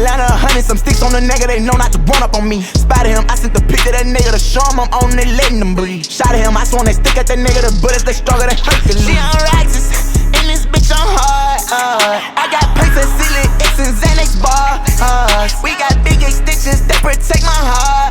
Atlanta 100, some sticks on the nigga, they know not to run up on me. Spotted him, I sent the pic to that nigga to show him I'm on it, letting them breathe. Shot at him, I swung they stick at that nigga, the bullets they stronger than Hercules. She on Raxus, and this bitch on hard. I got plates and ceiling, X and Xanax bars. We got big extensions that protect my heart.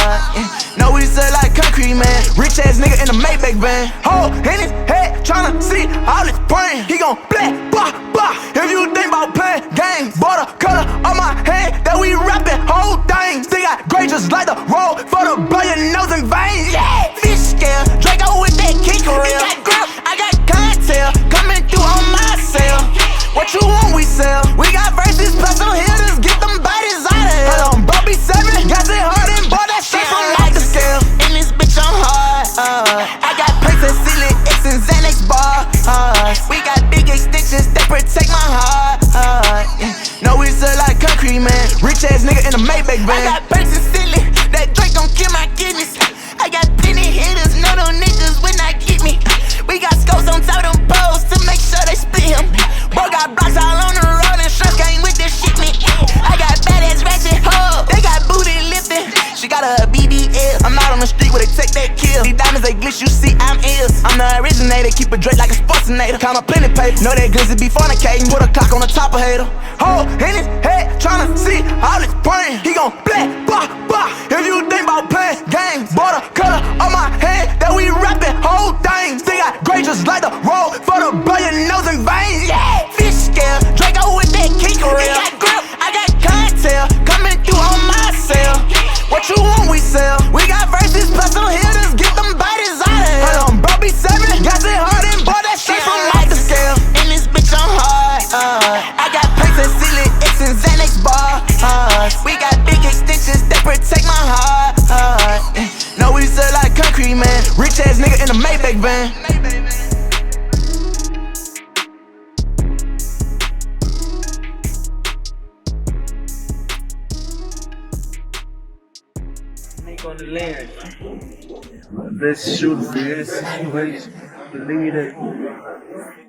No, we sell like concrete, man. Rich ass nigga in a Maybach van. Hole in his head, tryna see all his brain. He gon' black, bah, bah. If you think about playing games, border color on my hand, that we rapping whole thing. Still got gray just like the road for the blow your nose and veins. Yeah, fish scale, Draco with that kick reel. He got grip, I got contact coming through on my cell. What you want, we sell. We got verses plus some hitters, get them bodies out of here. Hold on, bro, B7, got it hard and bought that shit from like the scale. In this bitch, I'm hard. I got plates and ceiling, X and Xanax bars. We got big extensions that protect my heart. No, we sell like concrete, man. Rich ass nigga in a Maybach van. I got plates and ceiling, that Drake gon' kill my kidneys. I got plenty hitters, none of them niggas will not get me. We got scopes on top of them poles to make sure they split him. Boy got blocks all on the road and shrimp came with this shit, man. I got badass ratchet hoes, they got booty lifting. She got a BBL, I'm out on the street where they take that kill. These diamonds they glitch, you see I'm ill. I'm the originator, keep a Drake like a sportsinator. Count my plenty paper, know that glizzy be fornicating. Put a clock on the top of hater. Hole in his head, tryna see all his brain. He gon' black, bah, bah. If you think about playing games, border color on my hand, that we rapping whole thing. Still got gray just like the road for the blow your nose and veins. Yeah, fish scale, Draco with that kick reel. He got grip, I got contact coming through on my cell. What you want, we sell. We got verses plus some hitters, get them bodies out of here. Hold on, bro, B7, got it hard and bought that shit from like the scale. In this bitch, I'm hard. I got plates and ceiling, X and Xanax bars. We got big extensions that protect my heart. No, we sell like concrete, man. Rich ass nigga in a Maybach van. On the land. Best shooter for this situation. Believe that.